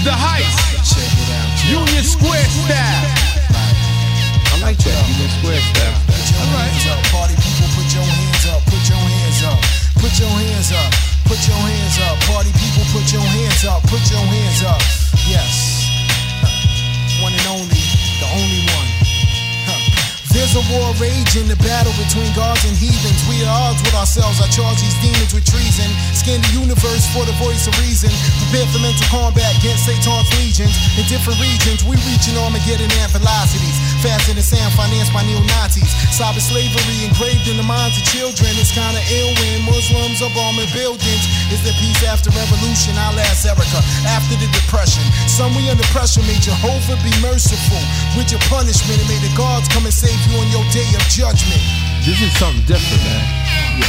the heist. Union Square style. I like that. Union Square style. Alright. Party people, put your hands up. Put your hands up. Put your hands up. Put your hands up. Party people, put your hands up. Put your hands up. Yes. One and only. The only one. There's a war raging, the battle between gods and heathens. We are at odds with ourselves. I charge these demons with treason. Scan the universe for the voice of reason. Prepare for mental combat against Satan's legions. In different regions, we reaching Armageddon and velocities. Faster than sand, financed by neo-Nazis. Cyber slavery engraved in the minds of children. It's kinda ill when Muslims are bombing buildings. Is there peace after revolution? I'll ask Erica. After the depression, some we under pressure. May Jehovah be merciful with your punishment, and may the gods come and save you on your day of judgment. This is something different, man. Yeah.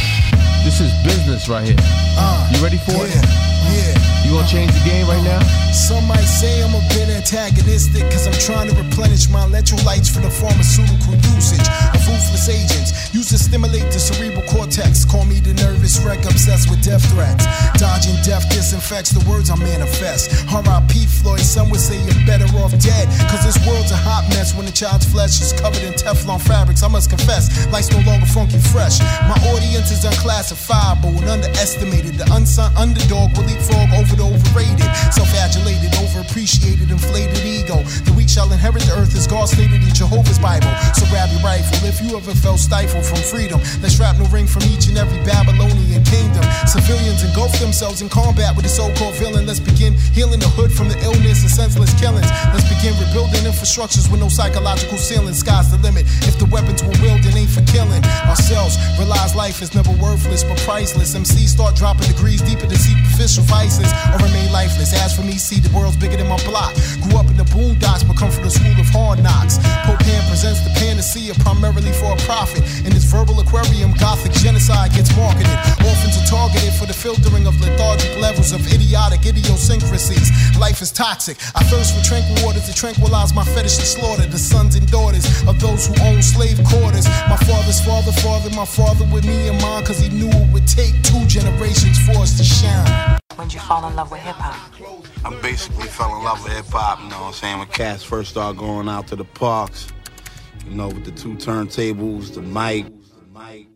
This is business right here. You ready for it? Yeah. You gonna change the game right now? Some might say I'm a bit antagonistic, cause I'm trying to replenish my electrolytes for the pharmaceutical usage of ruthless agents used to stimulate the cerebral cortex. Call me the nervous wreck obsessed with death threats. Dodging death disinfects the words I manifest. R.I.P. Floyd, some would say you're better off dead, cause this world's a hot mess when the child's flesh is covered in Teflon fabrics. I must confess, life's no longer funky fresh. My audience is unclassifiable and underestimated. The unsung underdog will leapfrog over the overrated, self-adulated, overappreciated, inflated ego. The weak shall inherit the earth as God stated in Jehovah's Bible. So grab your rifle if you ever felt stifled from freedom. Let's shrapnel ring from each and every Babylonian kingdom. Civilians engulf themselves in combat with the so-called villain. Let's begin healing the hood from the illness and senseless killings. Let's begin rebuilding infrastructures with no psychological ceiling. Sky's the limit if the weapons we're wielding ain't for killing ourselves. Realize life is never worthless but priceless. MCs start dropping degrees deeper than superficial vices or remain lifeless. As for me, see the world's bigger than my block. Grew up in the boondocks but come from the school of hard knocks. Pope Pan presents the panacea primarily for a profit. In this verbal aquarium, gothic genocide gets marketed. Orphans are targeted for the filtering of lethargic levels of idiotic idiosyncrasies. Life is toxic. I thirst for tranquil waters to tranquilize my fetish to slaughter the sons and daughters of those who own slave quarters. My father's father fathered my father with me and mine, cause he knew it would take 2 generations for us to shine. When did you fall in love with hip-hop? I basically fell in love with hip-hop, you know what I'm saying? When cats first started going out to the parks, you know, with the 2 turntables, the mic.